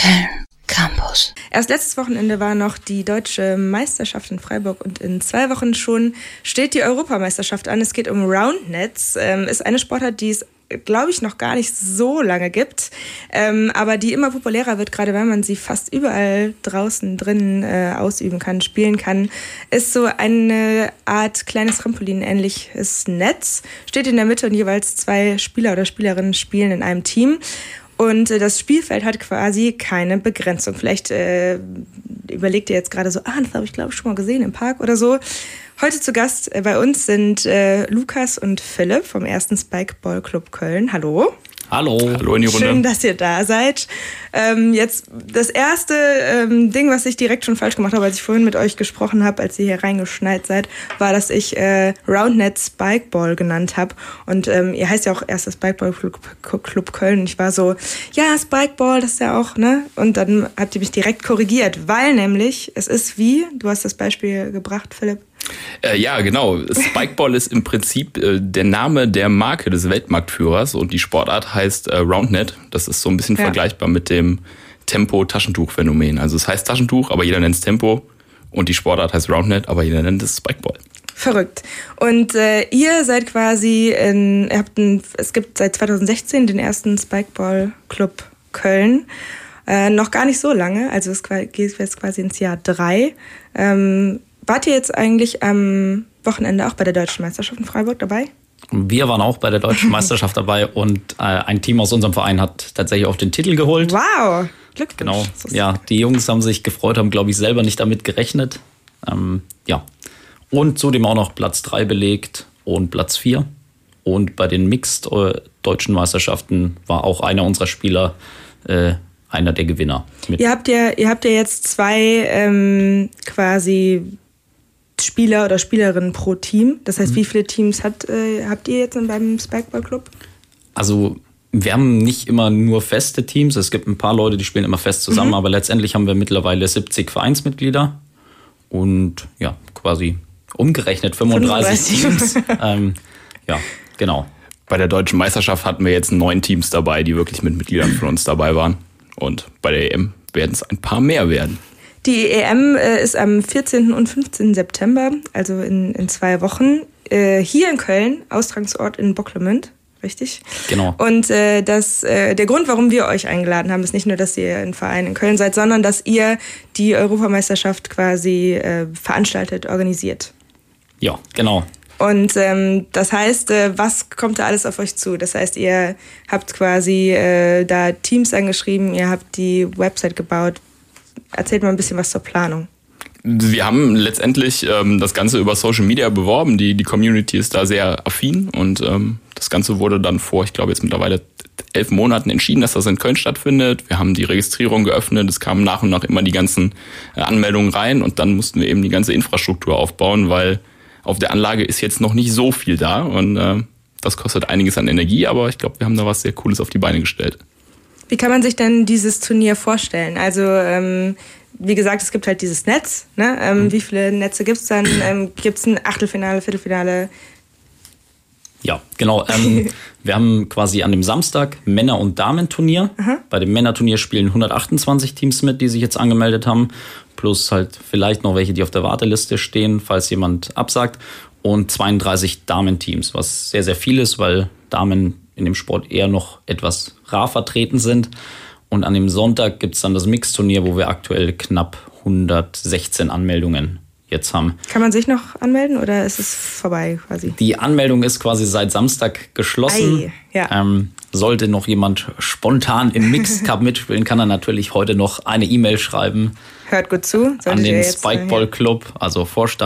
Köln Campus. Erst letztes Wochenende war noch die deutsche Meisterschaft in Freiburg und in 2 Wochen schon steht die Europameisterschaft an. Es geht um Roundnets. Ist eine Sportart, die es, glaube ich, noch gar nicht so lange gibt, aber die immer populärer wird, gerade weil man sie fast überall draußen drinnen ausüben kann, spielen kann. Ist so eine Art kleines Trampolin, ähnliches Netz, steht in der Mitte und jeweils 2 Spieler oder Spielerinnen spielen in einem Team. Und das Spielfeld hat quasi keine Begrenzung. Vielleicht überlegt ihr jetzt gerade so, das habe ich, glaube ich, schon mal gesehen im Park oder so. Heute zu Gast bei uns sind Lukas und Philipp vom 1. Spikeball Club Köln. Hallo. Hallo. Hallo in die Runde. Schön, dass ihr da seid. Jetzt das erste Ding, was ich direkt schon falsch gemacht habe, als ich vorhin mit euch gesprochen habe, als ihr hier reingeschneit seid, war, dass ich Roundnet Spikeball genannt habe. Und ihr heißt ja auch 1. Spikeball Club Köln. Und ich war so, ja, Spikeball, das ist ja auch, ne? Und dann habt ihr mich direkt korrigiert, weil nämlich es ist wie, du hast das Beispiel gebracht, Philipp. Ja, genau. Spikeball ist im Prinzip der Name der Marke des Weltmarktführers und die Sportart heißt Roundnet. Das ist so ein bisschen vergleichbar mit dem Tempo-Taschentuch-Phänomen. Also es heißt Taschentuch, aber jeder nennt es Tempo und die Sportart heißt Roundnet, aber jeder nennt es Spikeball. Verrückt. Und ihr seid quasi, es gibt seit 2016 den 1. Spikeball Club Köln. Noch gar nicht so lange, also es geht jetzt quasi ins Jahr 3. Wart ihr jetzt eigentlich am Wochenende auch bei der Deutschen Meisterschaft in Freiburg dabei? Wir waren auch bei der Deutschen Meisterschaft dabei und ein Team aus unserem Verein hat tatsächlich auch den Titel geholt. Wow, Glückwunsch. Genau, ja, die Jungs haben sich gefreut, haben, glaube ich, selber nicht damit gerechnet. Ja, und zudem auch noch Platz 3 belegt und Platz 4. Und bei den Mixed Deutschen Meisterschaften war auch einer unserer Spieler einer der Gewinner. Ihr habt ja jetzt 2 quasi Spieler oder Spielerinnen pro Team. Das heißt, wie viele Teams habt ihr jetzt beim Spikeball Club? Also wir haben nicht immer nur feste Teams. Es gibt ein paar Leute, die spielen immer fest zusammen, aber letztendlich haben wir mittlerweile 70 Vereinsmitglieder und ja, quasi umgerechnet 35 Teams. Ja, genau. Bei der Deutschen Meisterschaft hatten wir jetzt 9 Teams dabei, die wirklich mit Mitgliedern von uns dabei waren. Und bei der EM werden es ein paar mehr werden. Die EM ist am 14. und 15. September, also in 2 Wochen, hier in Köln, Austragungsort in Bocklemünd, richtig? Genau. Und der Grund, warum wir euch eingeladen haben, ist nicht nur, dass ihr ein Verein in Köln seid, sondern dass ihr die Europameisterschaft quasi veranstaltet, organisiert. Ja, genau. Und das heißt, was kommt da alles auf euch zu? Das heißt, ihr habt quasi da Teams angeschrieben, ihr habt die Website gebaut. Erzählt mal ein bisschen was zur Planung. Wir haben letztendlich das Ganze über Social Media beworben. Die Community ist da sehr affin und das Ganze wurde dann vor, ich glaube jetzt mittlerweile 11 Monaten entschieden, dass das in Köln stattfindet. Wir haben die Registrierung geöffnet, es kamen nach und nach immer die ganzen Anmeldungen rein und dann mussten wir eben die ganze Infrastruktur aufbauen, weil auf der Anlage ist jetzt noch nicht so viel da und das kostet einiges an Energie, aber ich glaube, wir haben da was sehr Cooles auf die Beine gestellt. Wie kann man sich denn dieses Turnier vorstellen? Also wie gesagt, es gibt halt dieses Netz. Ne? Wie viele Netze gibt es dann? Gibt es ein Achtelfinale, Viertelfinale? Ja, genau. Wir haben quasi an dem Samstag Männer- und Damen-Turnier. Bei dem Männerturnier spielen 128 Teams mit, die sich jetzt angemeldet haben. Plus halt vielleicht noch welche, die auf der Warteliste stehen, falls jemand absagt. Und 32 Damenteams, was sehr, sehr viel ist, weil Damen in dem Sport eher noch etwas rar vertreten sind. Und an dem Sonntag gibt es dann das Mixturnier, wo wir aktuell knapp 116 Anmeldungen jetzt haben. Kann man sich noch anmelden oder ist es vorbei quasi? Die Anmeldung ist quasi seit Samstag geschlossen. Ja. Sollte noch jemand spontan im Mixed Cup mitspielen, kann er natürlich heute noch eine E-Mail schreiben. Hört gut zu. An den Spikeball Club, also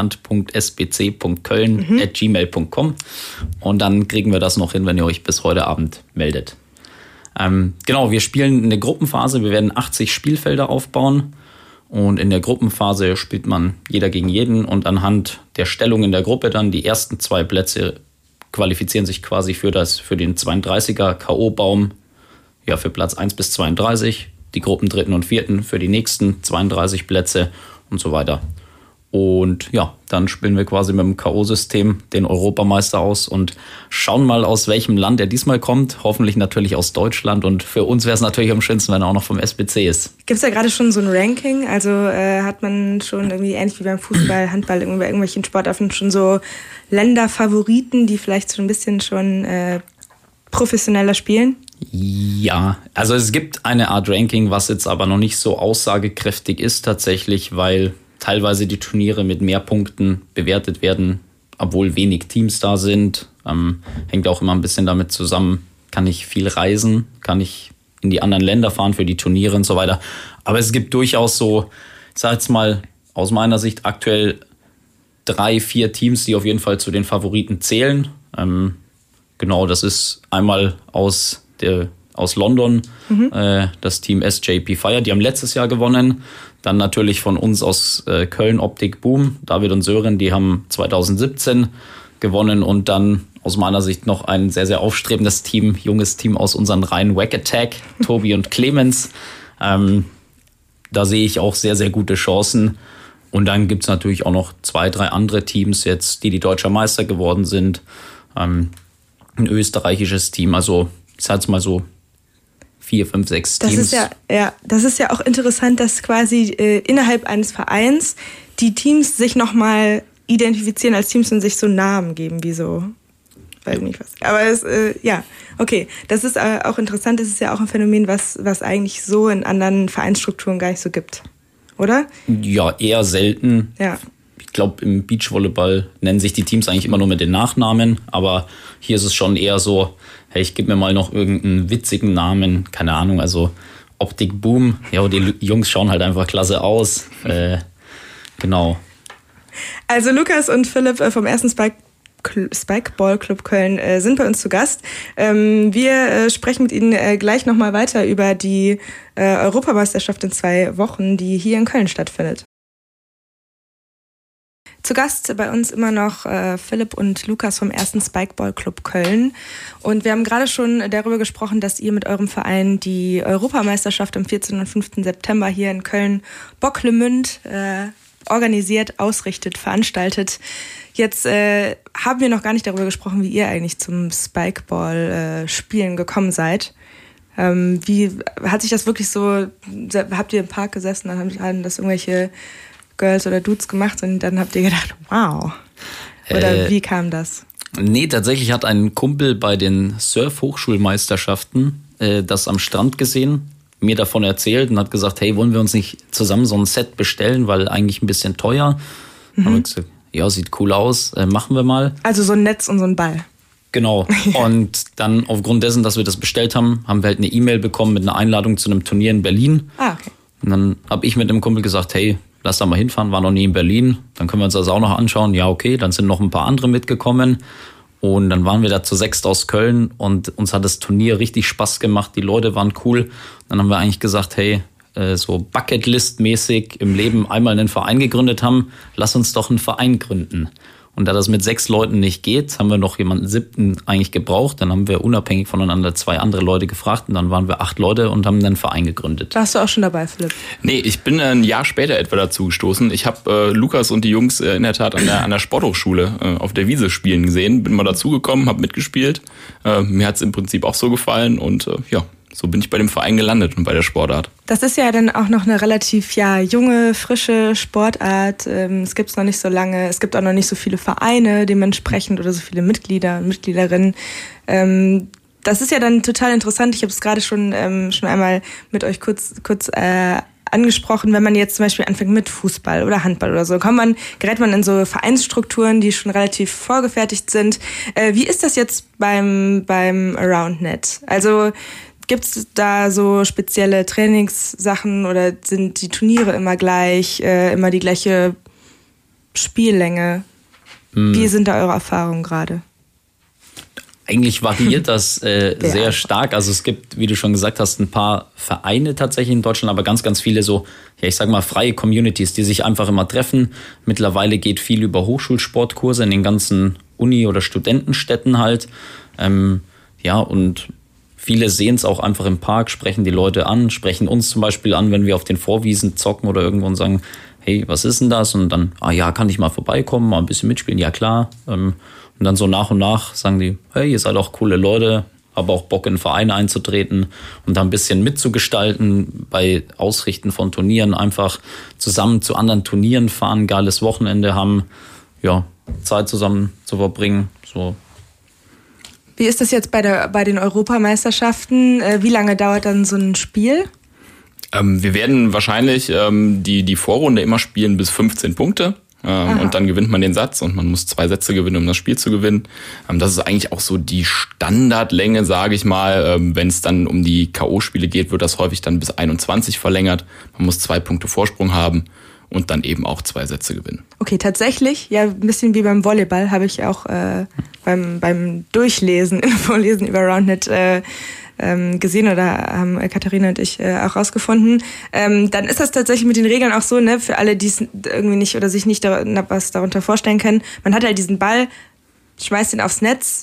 vorstand.sbc.köln@gmail.com und dann kriegen wir das noch hin, wenn ihr euch bis heute Abend meldet. Genau, wir spielen in der Gruppenphase, wir werden 80 Spielfelder aufbauen und in der Gruppenphase spielt man jeder gegen jeden und anhand der Stellung in der Gruppe dann die ersten 2 Plätze qualifizieren sich quasi für den 32er K.O.-Baum, ja, für Platz 1 bis 32, die Gruppen 3. und 4. für die nächsten 32 Plätze und so weiter. Und ja, dann spielen wir quasi mit dem K.O.-System den Europameister aus und schauen mal, aus welchem Land er diesmal kommt. Hoffentlich natürlich aus Deutschland. Und für uns wäre es natürlich am schönsten, wenn er auch noch vom SBC ist. Gibt es ja gerade schon so ein Ranking? Also hat man schon irgendwie ähnlich wie beim Fußball, Handball, bei irgendwelchen Sportarten schon so Länderfavoriten, die vielleicht so ein bisschen schon professioneller spielen? Ja, also es gibt eine Art Ranking, was jetzt aber noch nicht so aussagekräftig ist tatsächlich, weil teilweise die Turniere mit mehr Punkten bewertet werden, obwohl wenig Teams da sind. Hängt auch immer ein bisschen damit zusammen, kann ich viel reisen, kann ich in die anderen Länder fahren für die Turniere und so weiter. Aber es gibt durchaus so, ich sag jetzt mal aus meiner Sicht aktuell 3-4 Teams, die auf jeden Fall zu den Favoriten zählen. Genau, das ist einmal aus London, das Team SJP Fire, die haben letztes Jahr gewonnen. Dann natürlich von uns aus Köln Optik Boom, David und Sören, die haben 2017 gewonnen. Und dann aus meiner Sicht noch ein sehr, sehr aufstrebendes Team, junges Team aus unseren Reihen, Wack Attack, Tobi und Clemens. Da sehe ich auch sehr, sehr gute Chancen. Und dann gibt es natürlich auch noch 2, 3 andere Teams jetzt, die deutscher Meister geworden sind. Ein österreichisches Team, also ich sage jetzt mal so 4, 5, 6 Teams. Das ist ja auch interessant, dass quasi innerhalb eines Vereins die Teams sich nochmal identifizieren als Teams und sich so Namen geben, wie so, weiß nicht was. Aber okay, das ist auch interessant, das ist ja auch ein Phänomen, was eigentlich so in anderen Vereinsstrukturen gar nicht so gibt, oder? Ja, eher selten. Ja. Ich glaube, im Beachvolleyball nennen sich die Teams eigentlich immer nur mit den Nachnamen, aber hier ist es schon eher so, hey, ich gebe mir mal noch irgendeinen witzigen Namen, keine Ahnung, also Optik Boom, ja, die Jungs schauen halt einfach klasse aus, genau. Also Lukas und Philipp vom ersten Spikeball Club Köln sind bei uns zu Gast. Wir sprechen mit Ihnen gleich nochmal weiter über die Europameisterschaft in 2 Wochen, die hier in Köln stattfindet. Zu Gast bei uns immer noch Philipp und Lukas vom ersten Spikeball Club Köln. Und wir haben gerade schon darüber gesprochen, dass ihr mit eurem Verein die Europameisterschaft am 14. und 5. September hier in Köln-Bocklemünd organisiert, ausrichtet, veranstaltet. Jetzt haben wir noch gar nicht darüber gesprochen, wie ihr eigentlich zum Spikeball-Spielen gekommen seid. Wie hat sich das wirklich so, habt ihr im Park gesessen, dann haben das irgendwelche Girls oder Dudes gemacht und dann habt ihr gedacht, wow. Oder wie kam das? Nee, tatsächlich hat ein Kumpel bei den Surf-Hochschulmeisterschaften das am Strand gesehen, mir davon erzählt und hat gesagt, hey, wollen wir uns nicht zusammen so ein Set bestellen, weil eigentlich ein bisschen teuer. Haben wir gesagt, ja, sieht cool aus, machen wir mal. Also so ein Netz und so ein Ball. Genau. Und dann aufgrund dessen, dass wir das bestellt haben, haben wir halt eine E-Mail bekommen mit einer Einladung zu einem Turnier in Berlin. Ah, okay. Und dann habe ich mit dem Kumpel gesagt, hey, lass da mal hinfahren, war noch nie in Berlin, dann können wir uns das auch noch anschauen. Ja, okay, dann sind noch ein paar andere mitgekommen und dann waren wir da zu 6 aus Köln und uns hat das Turnier richtig Spaß gemacht, die Leute waren cool. Dann haben wir eigentlich gesagt, hey, so Bucketlist-mäßig im Leben einmal einen Verein gegründet haben, lass uns doch einen Verein gründen. Und da das mit 6 Leuten nicht geht, haben wir noch jemanden 7. eigentlich gebraucht. Dann haben wir unabhängig voneinander 2 andere Leute gefragt und dann waren wir 8 Leute und haben einen Verein gegründet. Warst du auch schon dabei, Philipp? Nee, ich bin ein Jahr später etwa dazu gestoßen. Ich habe Lukas und die Jungs in der Tat an der Sporthochschule auf der Wiese spielen gesehen. Bin mal dazugekommen, habe mitgespielt. Mir hat's im Prinzip auch so gefallen und so bin ich bei dem Verein gelandet und bei der Sportart. Das ist ja dann auch noch eine relativ junge, frische Sportart. Es gibt es noch nicht so lange. Es gibt auch noch nicht so viele Vereine dementsprechend oder so viele Mitglieder und Mitgliederinnen. Das ist ja dann total interessant. Ich habe es gerade schon einmal mit euch kurz angesprochen, wenn man jetzt zum Beispiel anfängt mit Fußball oder Handball oder so, gerät man in so Vereinsstrukturen, die schon relativ vorgefertigt sind. Wie ist das jetzt beim AroundNet? Also gibt es da so spezielle Trainingssachen oder sind die Turniere immer gleich, immer die gleiche Spiellänge? Wie sind da eure Erfahrungen gerade? Eigentlich variiert das sehr stark. Also es gibt, wie du schon gesagt hast, ein paar Vereine tatsächlich in Deutschland, aber ganz, ganz viele so, ich sag mal, freie Communities, die sich einfach immer treffen. Mittlerweile geht viel über Hochschulsportkurse in den ganzen Uni- oder Studentenstädten halt. Und viele sehen es auch einfach im Park, sprechen die Leute an, sprechen uns zum Beispiel an, wenn wir auf den Vorwiesen zocken oder irgendwo und sagen, hey, was ist denn das? Und dann, kann ich mal vorbeikommen, mal ein bisschen mitspielen? Ja, klar. Und dann so nach und nach sagen die, hey, ihr seid auch coole Leute, aber auch Bock in Vereine einzutreten und da ein bisschen mitzugestalten bei Ausrichten von Turnieren, einfach zusammen zu anderen Turnieren fahren, geiles Wochenende haben, ja, Zeit zusammen zu verbringen. So. Wie ist das jetzt bei den Europameisterschaften? Wie lange dauert dann so ein Spiel? Wir werden wahrscheinlich die Vorrunde immer spielen bis 15 Punkte. Und dann gewinnt man den Satz und man muss 2 Sätze gewinnen, um das Spiel zu gewinnen. Das ist eigentlich auch so die Standardlänge, sage ich mal. Wenn es dann um die K.O.-Spiele geht, wird das häufig dann bis 21 verlängert. Man muss 2 Punkte Vorsprung haben und dann eben auch 2 Sätze gewinnen. Okay, tatsächlich, ja, ein bisschen wie beim Volleyball habe ich auch beim Durchlesen, Vorlesen über Roundnet gesehen oder haben Katharina und ich auch rausgefunden. Dann ist das tatsächlich mit den Regeln auch so, ne, für alle, die es irgendwie nicht oder sich nicht was darunter vorstellen können. Man hat halt diesen Ball, schmeißt ihn aufs Netz,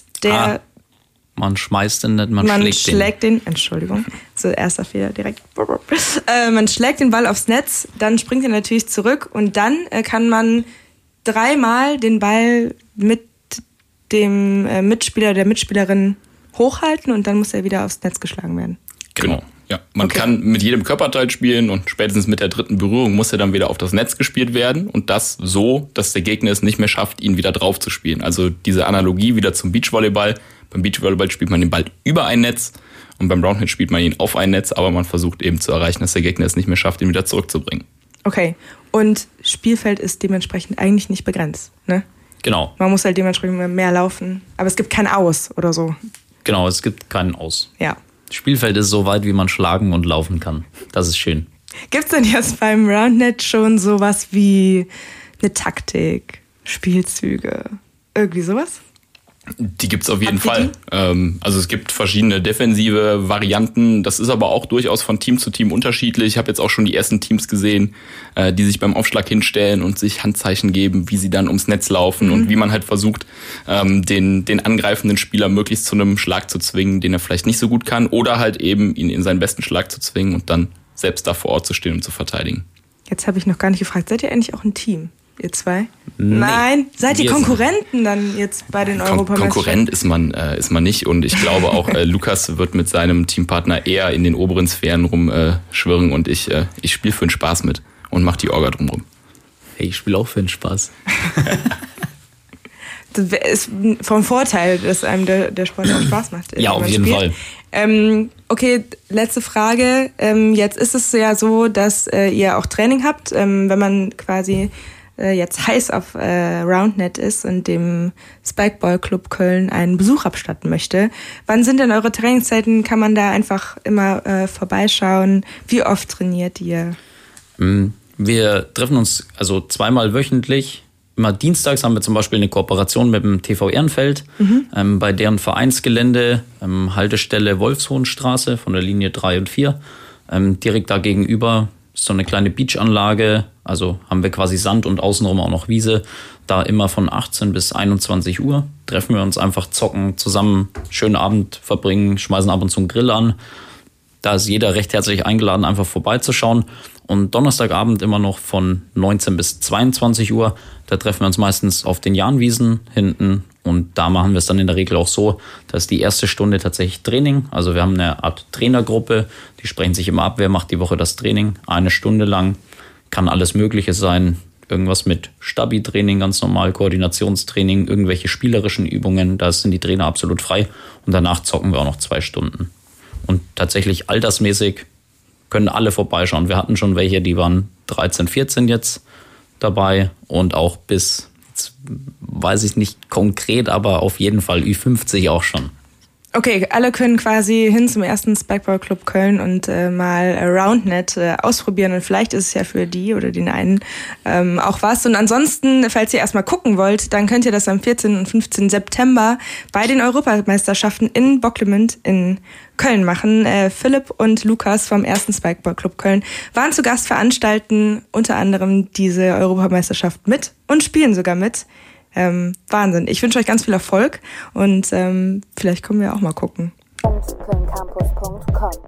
man schmeißt den nicht, man schlägt den. Entschuldigung, so erster Fehler direkt. Man schlägt den Ball aufs Netz, dann springt er natürlich zurück und dann kann man 3-mal den Ball mit dem Mitspieler, der Mitspielerin hochhalten und dann muss er wieder aufs Netz geschlagen werden. Genau. Ja, man kann mit jedem Körperteil spielen und spätestens mit der 3. Berührung muss er dann wieder auf das Netz gespielt werden und das so, dass der Gegner es nicht mehr schafft, ihn wieder drauf zu spielen. Also diese Analogie wieder zum Beachvolleyball. Beim Beachvolleyball spielt man den Ball über ein Netz und beim Roundnet spielt man ihn auf ein Netz, aber man versucht eben zu erreichen, dass der Gegner es nicht mehr schafft, ihn wieder zurückzubringen. Okay, und Spielfeld ist dementsprechend eigentlich nicht begrenzt, ne? Genau. Man muss halt dementsprechend mehr laufen, aber es gibt kein Aus oder so. Genau, es gibt keinen Aus. Ja. Spielfeld ist so weit, wie man schlagen und laufen kann. Das ist schön. Gibt's denn jetzt beim Roundnet schon sowas wie eine Taktik, Spielzüge, irgendwie sowas? Die gibt's auf jeden Fall. Also es gibt verschiedene defensive Varianten. Das ist aber auch durchaus von Team zu Team unterschiedlich. Ich habe jetzt auch schon die ersten Teams gesehen, die sich beim Aufschlag hinstellen und sich Handzeichen geben, wie sie dann ums Netz laufen und wie man halt versucht, den angreifenden Spieler möglichst zu einem Schlag zu zwingen, den er vielleicht nicht so gut kann, oder halt eben ihn in seinen besten Schlag zu zwingen und dann selbst da vor Ort zu stehen und zu verteidigen. Jetzt habe ich noch gar nicht gefragt, seid ihr eigentlich auch ein Team? Ihr zwei? Nee. Nein, seid ihr Konkurrenten dann jetzt bei den Europameisterschaften? Konkurrent ist man nicht und ich glaube auch, Lukas wird mit seinem Teampartner eher in den oberen Sphären rumschwirren und ich spiele für den Spaß mit und mache die Orga drumherum. Hey, ich spiele auch für den Spaß. Das ist vom Vorteil, dass einem der Sport auch Spaß macht. Ja, auf jeden Fall. Okay, letzte Frage. Jetzt ist es ja so, dass ihr auch Training habt, wenn man quasi jetzt heiß auf Roundnet ist und dem Spikeball Club Köln einen Besuch abstatten möchte. Wann sind denn eure Trainingszeiten? Kann man da einfach immer vorbeischauen? Wie oft trainiert ihr? Wir treffen uns also 2-mal wöchentlich. Immer dienstags haben wir zum Beispiel eine Kooperation mit dem TV Ehrenfeld, bei deren Vereinsgelände, Haltestelle Wolfshohenstraße von der Linie 3 und 4. Direkt da gegenüber ist so eine kleine Beachanlage, also haben wir quasi Sand und außenrum auch noch Wiese. Da immer von 18 bis 21 Uhr treffen wir uns einfach, zocken, zusammen, schönen Abend verbringen, schmeißen ab und zu einen Grill an. Da ist jeder recht herzlich eingeladen, einfach vorbeizuschauen. Und Donnerstagabend immer noch von 19 bis 22 Uhr. Da treffen wir uns meistens auf den Jahnwiesen hinten. Und da machen wir es dann in der Regel auch so, dass die erste Stunde tatsächlich Training. Also wir haben eine Art Trainergruppe, die sprechen sich immer ab, wer macht die Woche das Training. 1 Stunde lang, kann alles Mögliche sein. Irgendwas mit Stabi-Training, ganz normal, Koordinationstraining, irgendwelche spielerischen Übungen. Da sind die Trainer absolut frei. Und danach zocken wir auch noch 2 Stunden. Und tatsächlich altersmäßig können alle vorbeischauen. Wir hatten schon welche, die waren 13, 14 jetzt dabei und auch bis, jetzt weiß ich nicht konkret, aber auf jeden Fall Ü50 auch schon. Okay, alle können quasi hin zum ersten Spikeball Club Köln und mal Roundnet ausprobieren und vielleicht ist es ja für die oder den einen auch was. Und ansonsten, falls ihr erstmal gucken wollt, dann könnt ihr das am 14. und 15. September bei den Europameisterschaften in Bocklemünd in Köln machen. Philipp und Lukas vom ersten Spikeball Club Köln waren zu Gast, veranstalten unter anderem diese Europameisterschaft mit und spielen sogar mit. Wahnsinn. Ich wünsche euch ganz viel Erfolg und vielleicht können wir auch mal gucken. kölncampus.com